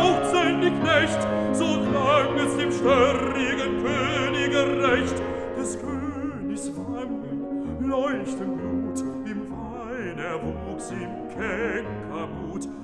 jauchzen die Knecht, solang es dem störrigen Könige recht. Des Königs Wangen leuchten Blut, im Wein erwuchs ihm kecker Mut.